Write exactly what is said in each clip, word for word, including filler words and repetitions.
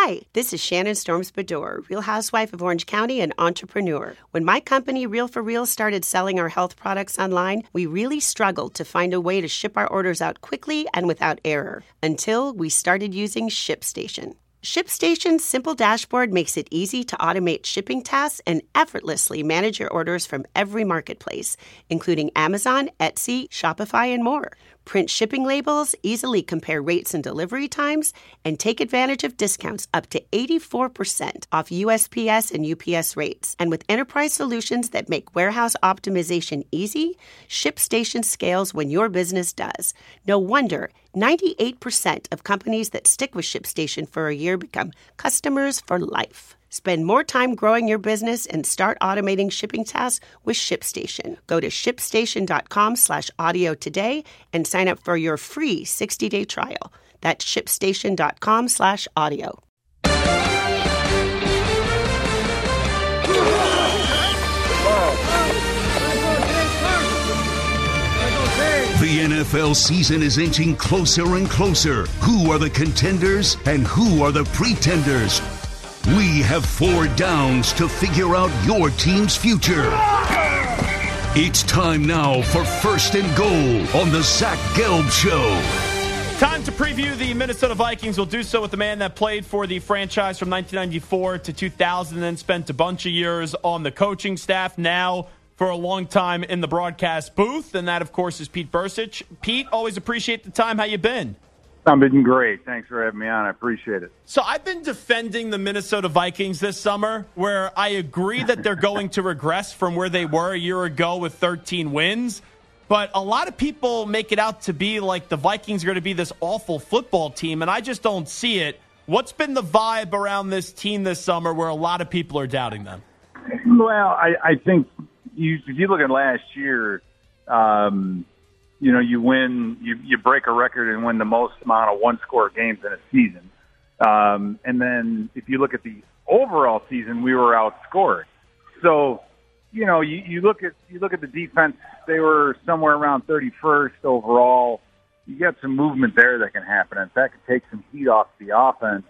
Hi, this is Shannon Storms-Bedore, Real Housewife of Orange County and entrepreneur. When my company, Real for Real, started selling our health products online, we really struggled to find a way to ship our orders out quickly and without error, until we started using ShipStation. ShipStation's simple dashboard makes it easy to automate shipping tasks and effortlessly manage your orders from every marketplace, including Amazon, Etsy, Shopify, and more. Print shipping labels, easily compare rates and delivery times, and take advantage of discounts up to eighty-four percent off U S P S and U P S rates. And with enterprise solutions that make warehouse optimization easy, ShipStation scales when your business does. No wonder ninety-eight percent of companies that stick with ShipStation for a year become customers for life. Spend more time growing your business and start automating shipping tasks with ShipStation. Go to shipstation.com slash audio today and sign up for your free sixty-day trial. That's shipstation.com slash audio. The N F L season is inching closer and closer. Who are the contenders and who are the pretenders? We have four downs to figure out your team's future. It's time now for First and Goal on the Zach Gelb Show. Time to preview the Minnesota Vikings. We'll do so with the man that played for the franchise from nineteen ninety-four to two thousand, and then spent a bunch of years on the coaching staff. Now for a long time in the broadcast booth, and that, of course, is Pete Bercich. Pete, always appreciate the time. How you been? I've been great. Thanks for having me on. I appreciate it. So I've been defending the Minnesota Vikings this summer, where I agree that they're going to regress from where they were a year ago with thirteen wins. But a lot of people make it out to be like the Vikings are going to be this awful football team, and I just don't see it. What's been the vibe around this team this summer where a lot of people are doubting them? Well, I, I think you, if you look at last year, um, you know, you win, you, you break a record and win the most amount of one-score games in a season. Um, and then if you look at the overall season, we were outscored. So, you know, you, you look at you look at the defense, they were somewhere around thirty-first overall. You got some movement there that can happen. In fact, it takes some heat off the offense,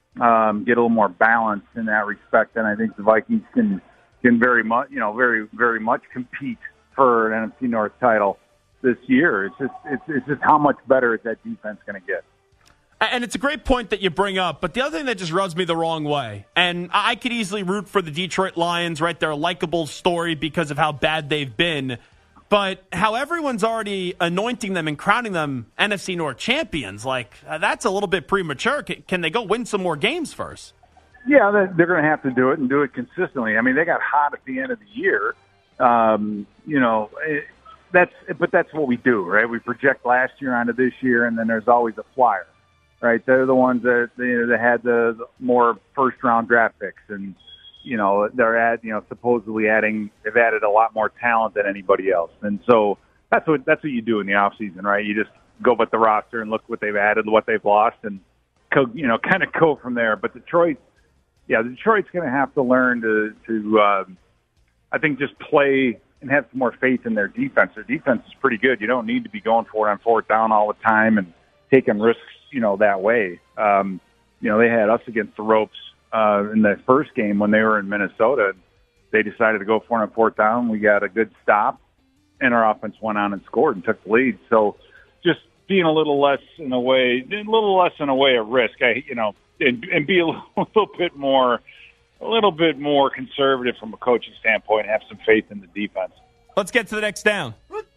um, get a little more balance in that respect. And I think the Vikings can can very much, you know, very very much compete for an N F C North title this year. It's just it's, it's just how much better is that defense going to get. And it's a great point that you bring up, but the other thing that just rubs me the wrong way, and I could easily root for the Detroit Lions, right? They're a likable story because of how bad they've been, but how everyone's already anointing them and crowning them N F C North champions, like, that's a little bit premature. Can they go win some more games first? Yeah, they're going to have to do it and do it consistently. I mean, they got hot at the end of the year. Um, you know, it, that's but that's what we do, right? We project last year onto this year, and then there's always a flyer. Right, they're the ones that you know, that had the, the more first-round draft picks, and you know they're at you know supposedly adding they've added a lot more talent than anybody else, and so that's what that's what you do in the off season, right? You just go with the roster and look what they've added, what they've lost, and co, you know kind of go from there. But Detroit, yeah, Detroit's going to have to learn to to um, I think just play and have some more faith in their defense. Their defense is pretty good. You don't need to be going for it on fourth down all the time and taking risks. You know, that way. Um, you know, they had us against the ropes uh, in the first game when they were in Minnesota. They decided to go for it on fourth down. We got a good stop, and our offense went on and scored and took the lead. So just being a little less in a way, a little less in a way of risk, I, you know, and, and be a little, a little bit more, a little bit more conservative from a coaching standpoint, have some faith in the defense. Let's get to the next down.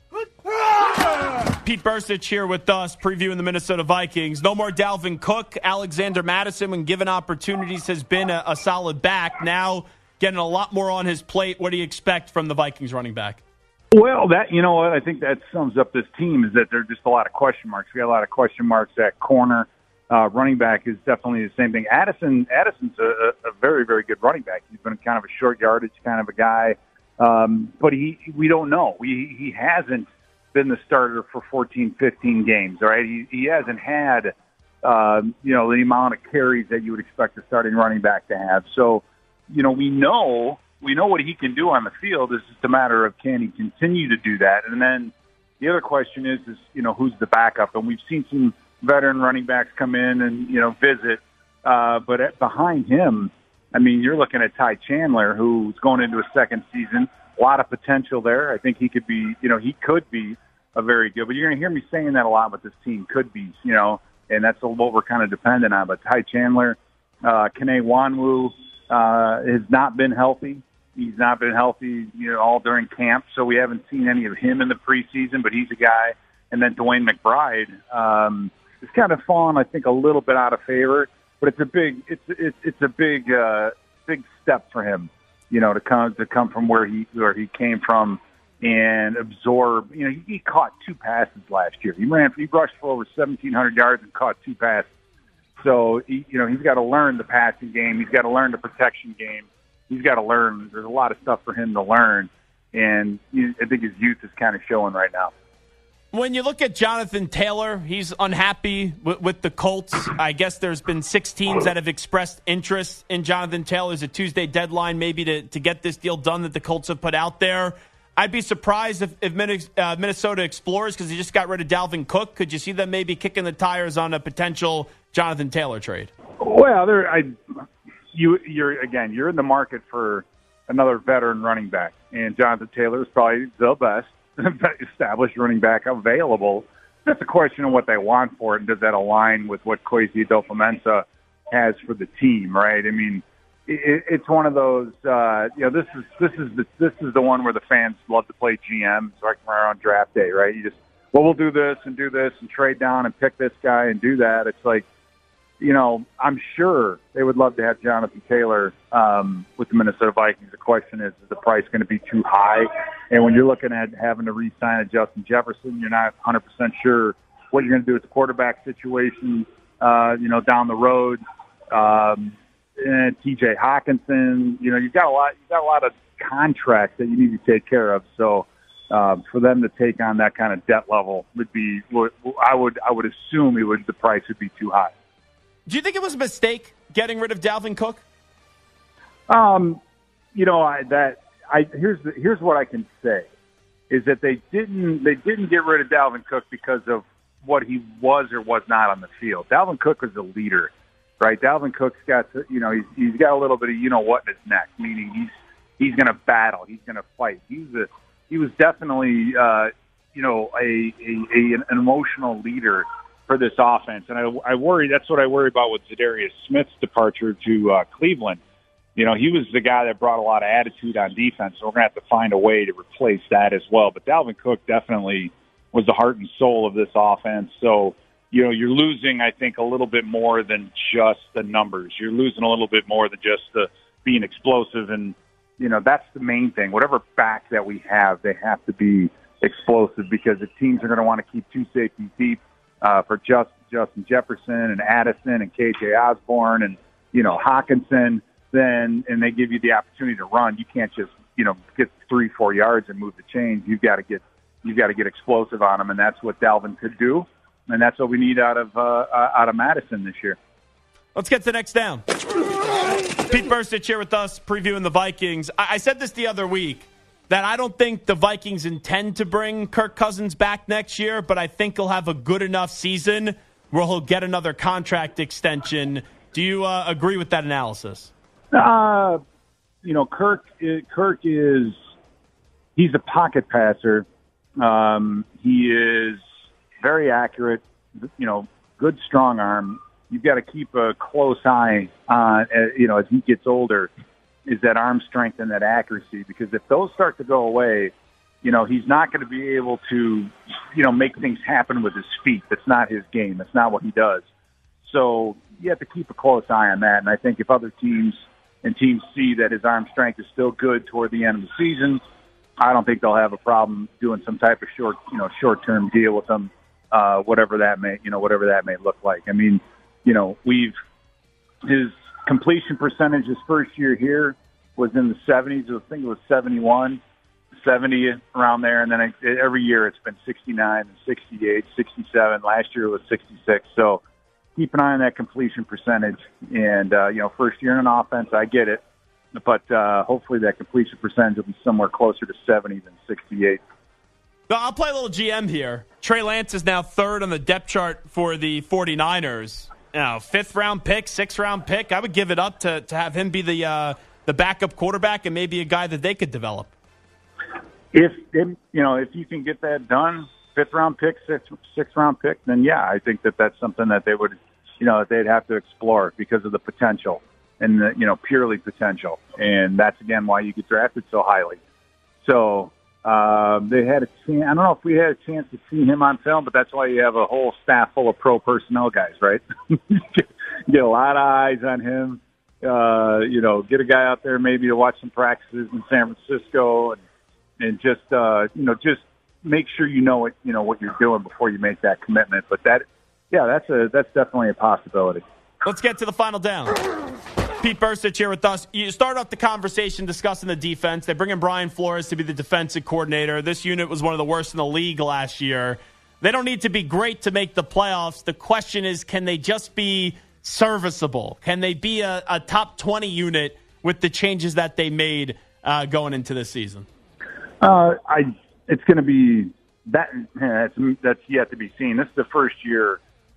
Pete Bercich here with us, previewing the Minnesota Vikings. No more Dalvin Cook. Alexander Mattison, when given opportunities, has been a, a solid back. Now getting a lot more on his plate. What do you expect from the Vikings running back? Well, that you know what? I think that sums up this team is that there are just a lot of question marks. We got a lot of question marks at corner. Uh, running back is definitely the same thing. Addison, Addison's a, a very, very good running back. He's been kind of a short yardage kind of a guy. Um, but he, we don't know. We, he hasn't been the starter for fourteen, fifteen games, right? He, he hasn't had, um, you know, the amount of carries that you would expect a starting running back to have. So, you know, we know, we know what he can do on the field. It's just a matter of can he continue to do that? And then the other question is, is, you know, who's the backup? And we've seen some veteran running backs come in and, you know, visit. Uh, but at, behind him, I mean, you're looking at Ty Chandler, who's going into a second season. A lot of potential there. I think he could be, you know, he could be a very good. But you're going to hear me saying that a lot with this team. Could be, you know, and that's what we're kind of dependent on. But Ty Chandler, uh, Kene Nwanwu uh, has not been healthy. He's not been healthy, you know, all during camp. So we haven't seen any of him in the preseason. But he's a guy. And then Dwayne McBride um, has kind of fallen, I think, a little bit out of favor. But it's a big, it's it's it's a big, uh, big step for him, you know, to come to come from where he where he came from and absorb. You know, he, he caught two passes last year. He ran, he rushed for over seventeen hundred yards and caught two passes. So he, you know, he's got to learn the passing game. He's got to learn the protection game. He's got to learn. There's a lot of stuff for him to learn, and he, I think his youth is kind of showing right now. When you look at Jonathan Taylor, he's unhappy with, with the Colts. I guess there's been six teams that have expressed interest in Jonathan Taylor. There's a Tuesday deadline maybe to, to get this deal done that the Colts have put out there. I'd be surprised if, if Minnesota explores because he just got rid of Dalvin Cook. Could you see them maybe kicking the tires on a potential Jonathan Taylor trade? Well, there, I, you, you're again, you're in the market for another veteran running back, and Jonathan Taylor is probably the best established running back available. That's a question of what they want for it, and does that align with what Kwesi Adofo-Mensah has for the team, right? I mean, it, it's one of those. Uh, you know, this is this is the, this is the one where the fans love to play G M, like on draft day, right? You just, well, we'll do this and do this and trade down and pick this guy and do that. It's like, you know, I'm sure they would love to have Jonathan Taylor um, with the Minnesota Vikings. The question is, is the price going to be too high? And when you're looking at having to re-sign a Justin Jefferson, you're not one hundred percent sure what you're going to do with the quarterback situation, uh, you know, down the road. Um, and T J Hawkinson, you know, you've got a lot, you've got a lot of contracts that you need to take care of. So uh, for them to take on that kind of debt level would be, I would, I would assume it would, the price would be too high. Do you think it was a mistake getting rid of Dalvin Cook? Um, you know, I, that I here's the, here's what I can say is that they didn't they didn't get rid of Dalvin Cook because of what he was or was not on the field. Dalvin Cook was a leader, right? Dalvin Cook's got to, you know, he's he's got a little bit of you know what in his neck, meaning he's he's going to battle, he's going to fight. He's a he was definitely uh, you know a, a, a an emotional leader for this offense. And I, I worry, that's what I worry about with Zadarius Smith's departure to uh, Cleveland. You know, he was the guy that brought a lot of attitude on defense, so we're going to have to find a way to replace that as well. But Dalvin Cook definitely was the heart and soul of this offense. So, you know, you're losing, I think, a little bit more than just the numbers. You're losing a little bit more than just the being explosive. And, you know, that's the main thing. Whatever back that we have, they have to be explosive because the teams are going to want to keep two safeties deep. Uh, for just, Justin Jefferson and Addison and K J Osborne and, you know, Hawkinson, then, and they give you the opportunity to run. You can't just, you know, get three, four yards and move the chains. You've got to get, you've got to get explosive on them, and that's what Dalvin could do, and that's what we need out of, uh, out of Madison this year. Let's get to next down. Pete Burstich here with us, previewing the Vikings. I, I said this the other week, that I don't think the Vikings intend to bring Kirk Cousins back next year, but I think he'll have a good enough season where he'll get another contract extension. Do you uh, agree with that analysis? Uh, you know, Kirk, Kirk is, he's a pocket passer. Um, he is very accurate, you know, good strong arm. You've got to keep a close eye on, uh, you know, as he gets older, is that arm strength and that accuracy. Because if those start to go away, you know, he's not going to be able to, you know, make things happen with his feet. That's not his game. That's not what he does. So you have to keep a close eye on that. And I think if other teams and teams see that his arm strength is still good toward the end of the season, I don't think they'll have a problem doing some type of short, you know, short-term deal with him, uh, whatever that may, you know, whatever that may look like. I mean, you know, we've, his completion percentage his first year here was in the seventies. I think it was seventy-one, seventy around there. And then it, every year it's been sixty-nine and sixty-eight, sixty-seven. Last year it was sixty-six. So keep an eye on that completion percentage. And, uh, you know, first year in an offense, I get it. But uh, hopefully that completion percentage will be somewhere closer to seventy than sixty-eight. So I'll play a little G M here. Trey Lance is now third on the depth chart for the 49ers. you know, fifth round pick, sixth round pick. I would give it up to to have him be the uh, the backup quarterback and maybe a guy that they could develop. If, if you know, if you can get that done, fifth round pick, sixth sixth round pick, then yeah, I think that that's something that they would, you know, they'd have to explore because of the potential and the, you know, purely potential, and that's again why you get drafted so highly. So uh, they had a chance. I don't know if we had a chance to see him on film, but that's why you have a whole staff full of pro personnel guys, right? Get a lot of eyes on him. Uh, you know, get a guy out there maybe to watch some practices in San Francisco, and and just uh, you know, just make sure you know what you know what you're doing before you make that commitment. But that, yeah, that's a that's definitely a possibility. Let's get to the final down. Pete Bercich here with us. You start off the conversation discussing the defense. They bring in Brian Flores to be the defensive coordinator. This unit was one of the worst in the league last year. They don't need to be great to make the playoffs. The question is, can they just be serviceable? Can they be a, a top twenty unit with the changes that they made uh, going into this season? Uh, I. It's going to be that. That's, that's yet to be seen. This is the first year.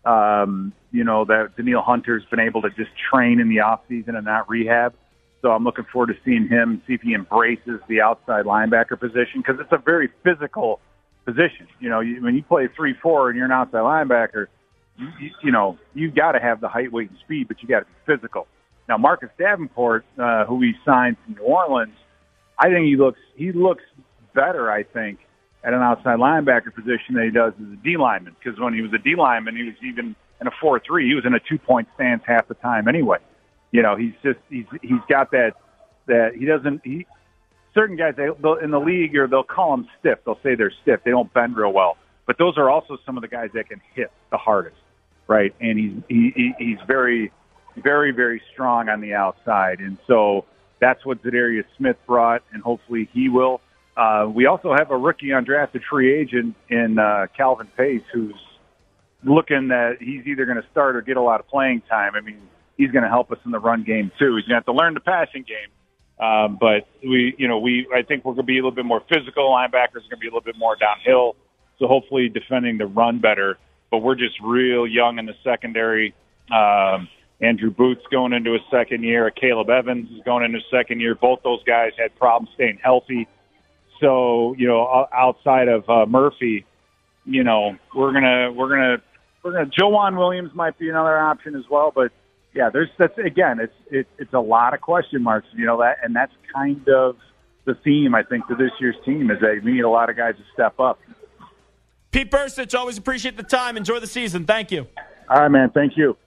Um, you know, that Daniil Hunter's been able to just train in the offseason and not rehab. So I'm looking forward to seeing him, see if he embraces the outside linebacker position, because it's a very physical position. You know, you, when you play three four and you're an outside linebacker, you, you, you know, you've got to have the height, weight, and speed, but you got to be physical. Now, Marcus Davenport, uh, who we signed from New Orleans, I think he looks he looks better, I think, at an outside linebacker position than he does as a D lineman, because when he was a D lineman, he was even in a four three. He was in a two-point stance half the time anyway. You know, he's just he's he's got that that he doesn't he certain guys they they'll, in the league, or they'll call them stiff. They'll say they're stiff. They don't bend real well. But those are also some of the guys that can hit the hardest, right? And he's he, he's very very very strong on the outside, and so that's what Zadarius Smith brought, and hopefully he will. Uh, we also have a rookie undrafted free agent in uh, Calvin Pace, who's looking that he's either going to start or get a lot of playing time. I mean, he's going to help us in the run game too. He's going to have to learn the passing game. Um, but we, you know, we I think we're going to be a little bit more physical. Linebackers are going to be a little bit more downhill. So hopefully defending the run better. But we're just real young in the secondary. Um, Andrew Booth's going into his second year. Caleb Evans is going into his second year. Both those guys had problems staying healthy. So, you know, outside of uh, Murphy, you know, we're gonna we're gonna we're gonna Joanne Williams might be another option as well. But yeah, there's that's again, it's it, it's a lot of question marks, you know, that, and that's kind of the theme I think to this year's team is that we need a lot of guys to step up. Pete Bercich, always appreciate the time. Enjoy the season. Thank you. All right, man. Thank you.